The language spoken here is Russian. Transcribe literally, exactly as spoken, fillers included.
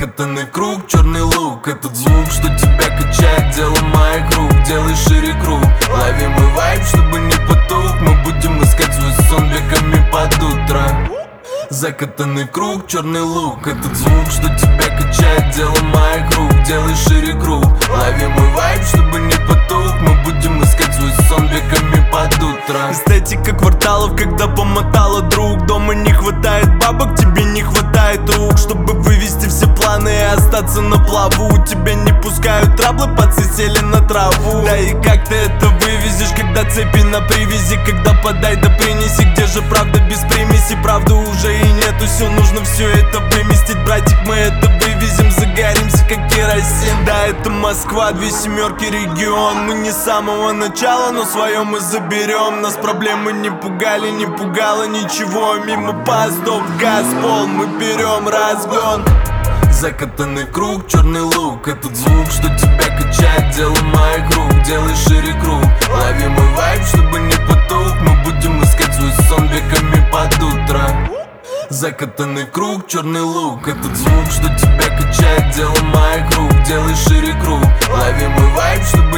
Закатанный круг, черный лук. Этот звук, что тебя качает, дело моих рук. Делай шире круг, лови мой вайб, чтобы не потух. Мы будем искать свой сон веками под утро. Закатанный круг, черный лук. Этот звук, что тебя качает, дело моих рук. Делай шире круг, лови мой вайб, чтобы не потух. Мы будем искать свой сон веками под утро. Эстетика кварталов, когда помотала друг. Дома не хватает бабок, тебе не хватает рук, чтобы вывести все планы и остаться на плаву. Тебя не пускают траблы, пацы сели на траву. Да и как ты это вывезешь, когда цепи на привязи? Когда подай да принеси, где же правда без примеси? Правды уже и нету, все нужно все это выместить. Братик, мы это вывезем, загоримся как керосин. Да, это Москва, две семерки, регион. Мы не с самого начала, но свое мы заберем. Нас проблемы не пугали, не пугало ничего. Мимо постов, газ, пол, мы берем разгон. Закатанный круг, черный лук. Этот звук, что тебя качает, дело моих рук. Делай шире круг, лови мой вайб, чтобы не потух. Мы будем искать свой сон веками под утро. Закатанный круг, черный лук. Этот звук, что тебя качает, дело моих рук. Делай шире круг, лови мой вайб, чтобы